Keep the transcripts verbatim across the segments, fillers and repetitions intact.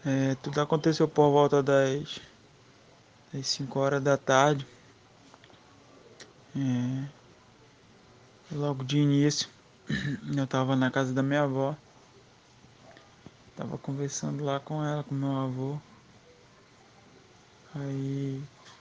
É, tudo aconteceu por volta das, das cinco horas da tarde. É, logo de início, eu tava na casa da minha avó. Tava conversando lá com ela, com meu avô. Aí,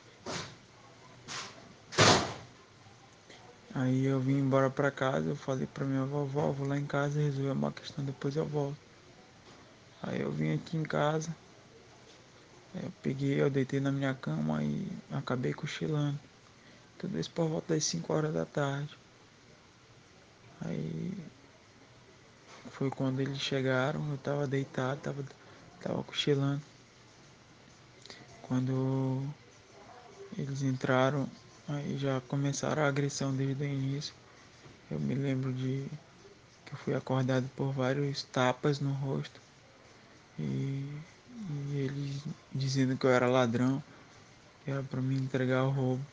aí eu vim embora pra casa. Eu falei pra minha vovó, vou lá em casa resolver uma questão, depois eu volto. Aí eu vim aqui em casa. Eu peguei, eu deitei na minha cama e acabei cochilando. Tudo isso por volta das cinco horas da tarde. Aí foi quando eles chegaram, eu tava deitado, tava, tava cochilando. Quando eles entraram, aí já começaram a agressão desde o início. Eu me lembro de que eu fui acordado por vários tapas no rosto e, e eles dizendo que eu era ladrão, que era para me entregar o roubo.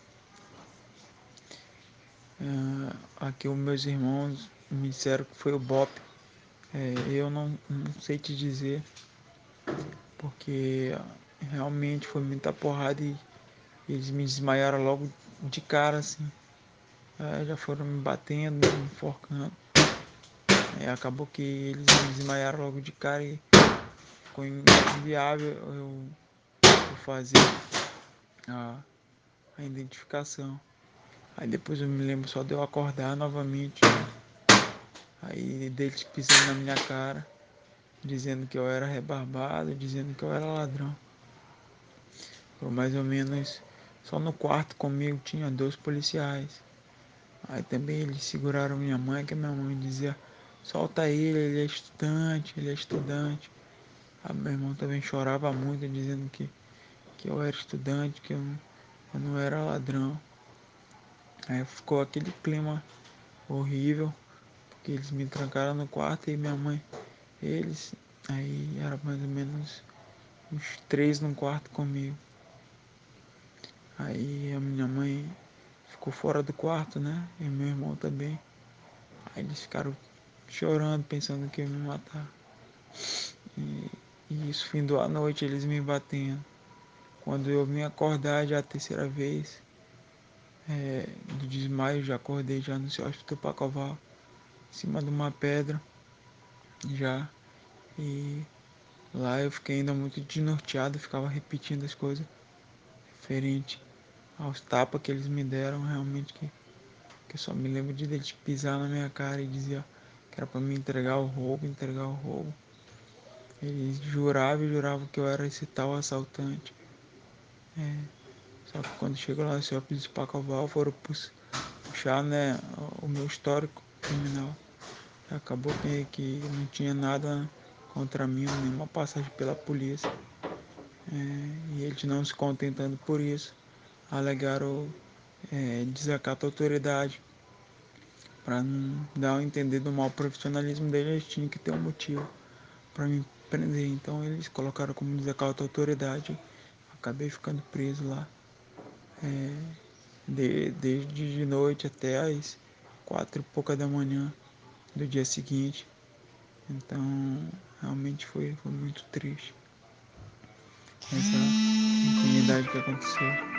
É, aqui os meus irmãos me disseram que foi o B O P. É, eu não, não sei te dizer, porque realmente foi muita porrada e eles me desmaiaram logo de cara, assim. É, já foram me batendo, me enforcando. É, acabou que eles me desmaiaram logo de cara e ficou inviável eu, eu fazer a, a identificação. Aí depois eu me lembro só de eu acordar novamente. Aí deles pisando na minha cara, dizendo que eu era rebarbado, dizendo que eu era ladrão. Por mais ou menos, só no quarto comigo tinha dois policiais. Aí também eles seguraram minha mãe, que minha mãe dizia, solta ele, ele é estudante, ele é estudante. Aí meu irmão também chorava muito, dizendo que, que eu era estudante, que eu, eu não era ladrão. Aí ficou aquele clima horrível, porque eles me trancaram no quarto e minha mãe, eles, aí era mais ou menos uns três no quarto comigo. Aí a minha mãe ficou fora do quarto, né? E meu irmão também. Aí eles ficaram chorando, pensando que iam me matar. E, e isso, fim da noite, eles me batendo. Quando eu vim acordar já a terceira vez, é, do desmaio, já acordei já no seu hospital Pacoval, em cima de uma pedra, já. E lá eu fiquei ainda muito desnorteado, ficava repetindo as coisas referente aos tapas que eles me deram, realmente que, que eu só me lembro de eles pisar na minha cara e dizia que era para me entregar o roubo, entregar o roubo. Eles juravam e juravam que eu era esse tal assaltante. É, só que quando chegou lá no seu principal Pacoval, foram puxar, né, o meu histórico criminal. Acabou que, que não tinha nada contra mim, nenhuma passagem pela polícia. É, e eles não se contentando por isso, alegaram é, desacato à autoridade. Para não dar a entender do mau profissionalismo deles, eles tinham que ter um motivo para me prender. Então eles colocaram como desacato à autoridade. Acabei ficando preso lá. É, de, desde de noite até as quatro e pouca da manhã do dia seguinte. Então realmente foi, foi muito triste essa impunidade que aconteceu.